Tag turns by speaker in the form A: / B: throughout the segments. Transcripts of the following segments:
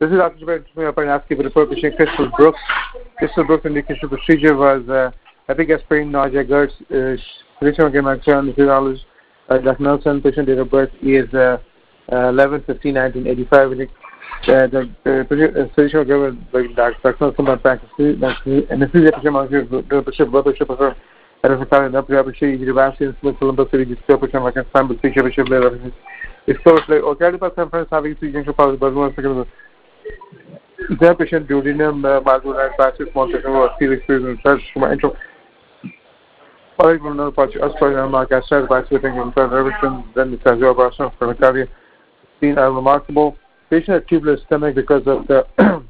A: This is Dr. Barnowski with the patient Crystal Brooks. Crystal Brooks' indication procedure was epic aspirin, nausea, GERD, physician physiologist, Dr. Nelson. Patient date of birth is 11/15/1985. The physician given by Dr. Nelson by practice. Anesthesia patient blood pressure for vaccines with Columbus City patient like sample feature patient level. It's so like okay, but conference having junction power but second. The patient duodenum malformed passive small section or serious experience search from intro. Polygonal patch aspirin gastritis vaccinating intervention, then the causal operation for the cardiac seen are remarkable. Patient had tubular stomach because of the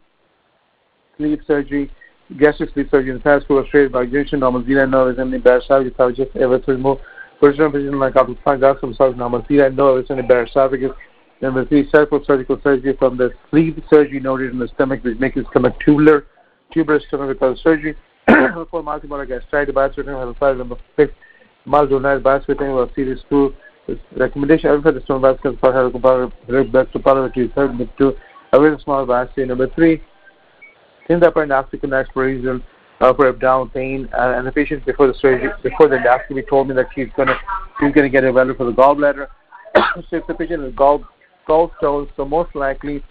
A: sleep surgery, gastric sleep surgery in the past who was treated by junction normal zero no is any bad esophagus ever to remove. Personal patient like up to find out some sort of normal zero no is any bad esophagus. Number 3, cervical surgical surgery from the sleeve surgery noted in the stomach, which makes his stomach tubular stomach because of surgery. 4, multimodal gastritis, bioswitching, have a 5, number 6, maldonated bioswitching, or series 2. Recommendation, every the stone vascular for have a comparative best to parallel 3, number 2, a very small biopsy. Number 3, in the endoscopy next for reason for abdominal pain, and the patient before the surgery, before the endoscopy told me that she's gonna get a value for the gallbladder. So if the patient is gallstones, so most likely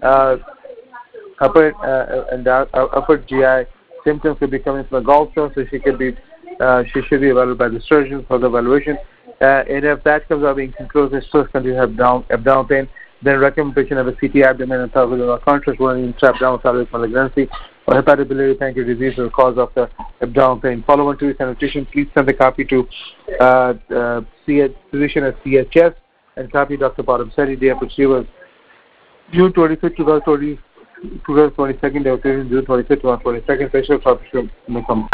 A: upper GI symptoms could be coming from the gallstones, so she should be evaluated by the surgeon for the evaluation. And if that comes out being conclusive, still continue to have abdominal pain, then recommend patient have a CT abdomen and pelvic contrast running abdominal pelvic malignancy or hepatobiliary pancreas disease as the cause of the abdominal pain. Follow on to your sanitation. Please send the copy to physician at CHS and copy Dr. Bottom Seti. Day of procedure was June 25th, 2022, June 25th, 2022. Patient may come.